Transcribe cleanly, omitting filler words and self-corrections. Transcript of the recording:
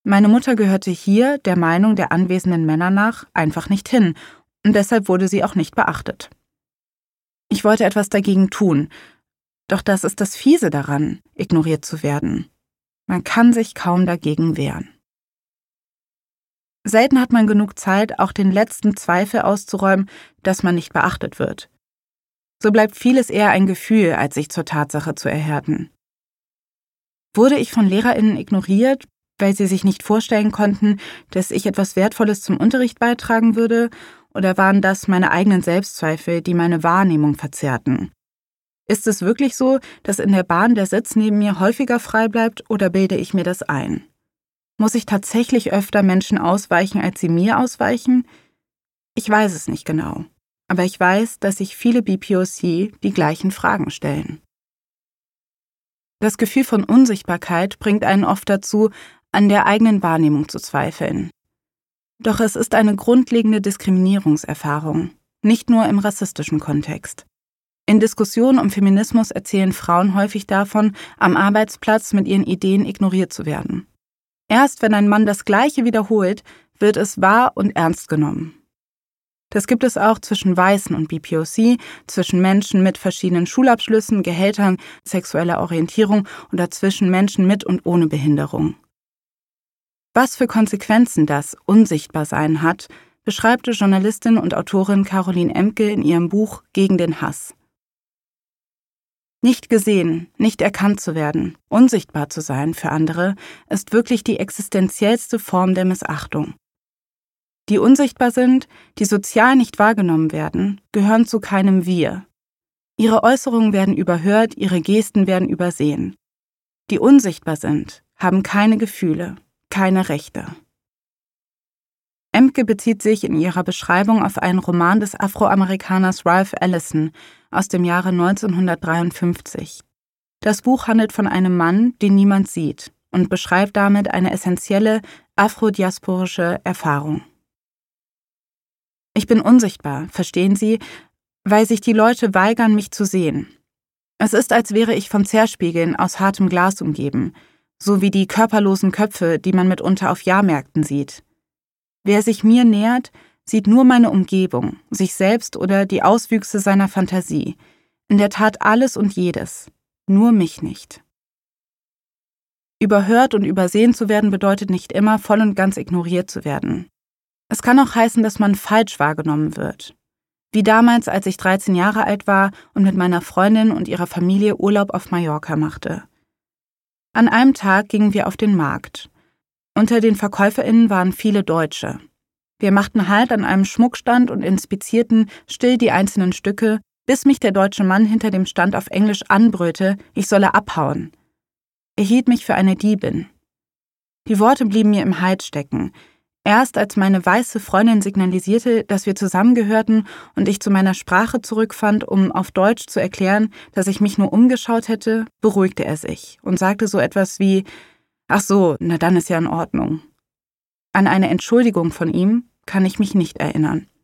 Meine Mutter gehörte hier der Meinung der anwesenden Männer nach einfach nicht hin und deshalb wurde sie auch nicht beachtet. Ich wollte etwas dagegen tun, doch das ist das Fiese daran, ignoriert zu werden. Man kann sich kaum dagegen wehren. Selten hat man genug Zeit, auch den letzten Zweifel auszuräumen, dass man nicht beachtet wird. So bleibt vieles eher ein Gefühl, als sich zur Tatsache zu erhärten. Wurde ich von LehrerInnen ignoriert, weil sie sich nicht vorstellen konnten, dass ich etwas Wertvolles zum Unterricht beitragen würde, oder waren das meine eigenen Selbstzweifel, die meine Wahrnehmung verzerrten? Ist es wirklich so, dass in der Bahn der Sitz neben mir häufiger frei bleibt, oder bilde ich mir das ein? Muss ich tatsächlich öfter Menschen ausweichen, als sie mir ausweichen? Ich weiß es nicht genau, aber ich weiß, dass sich viele BPOC die gleichen Fragen stellen. Das Gefühl von Unsichtbarkeit bringt einen oft dazu, an der eigenen Wahrnehmung zu zweifeln. Doch es ist eine grundlegende Diskriminierungserfahrung, nicht nur im rassistischen Kontext. In Diskussionen um Feminismus erzählen Frauen häufig davon, am Arbeitsplatz mit ihren Ideen ignoriert zu werden. Erst wenn ein Mann das Gleiche wiederholt, wird es wahr und ernst genommen. Das gibt es auch zwischen Weißen und BPOC, zwischen Menschen mit verschiedenen Schulabschlüssen, Gehältern, sexueller Orientierung oder zwischen Menschen mit und ohne Behinderung. Was für Konsequenzen das Unsichtbarsein hat, beschreibt die Journalistin und Autorin Caroline Emke in ihrem Buch Gegen den Hass. Nicht gesehen, nicht erkannt zu werden, unsichtbar zu sein für andere, ist wirklich die existenziellste Form der Missachtung. Die unsichtbar sind, die sozial nicht wahrgenommen werden, gehören zu keinem Wir. Ihre Äußerungen werden überhört, ihre Gesten werden übersehen. Die unsichtbar sind, haben keine Gefühle, keine Rechte. Emke bezieht sich in ihrer Beschreibung auf einen Roman des Afroamerikaners Ralph Ellison aus dem Jahre 1953. Das Buch handelt von einem Mann, den niemand sieht, und beschreibt damit eine essentielle afrodiasporische Erfahrung. Ich bin unsichtbar, verstehen Sie, weil sich die Leute weigern, mich zu sehen. Es ist, als wäre ich von Zerspiegeln aus hartem Glas umgeben, so wie die körperlosen Köpfe, die man mitunter auf Jahrmärkten sieht. Wer sich mir nähert, sieht nur meine Umgebung, sich selbst oder die Auswüchse seiner Fantasie. In der Tat alles und jedes, nur mich nicht. Überhört und übersehen zu werden bedeutet nicht immer, voll und ganz ignoriert zu werden. Es kann auch heißen, dass man falsch wahrgenommen wird. Wie damals, als ich 13 Jahre alt war und mit meiner Freundin und ihrer Familie Urlaub auf Mallorca machte. An einem Tag gingen wir auf den Markt. Unter den VerkäuferInnen waren viele Deutsche. Wir machten Halt an einem Schmuckstand und inspizierten still die einzelnen Stücke, bis mich der deutsche Mann hinter dem Stand auf Englisch anbrüllte, ich solle abhauen. Er hielt mich für eine Diebin. Die Worte blieben mir im Hals stecken. Erst als meine weiße Freundin signalisierte, dass wir zusammengehörten und ich zu meiner Sprache zurückfand, um auf Deutsch zu erklären, dass ich mich nur umgeschaut hätte, beruhigte er sich und sagte so etwas wie: »Ach so, na dann ist ja in Ordnung.« An eine Entschuldigung von ihm kann ich mich nicht erinnern.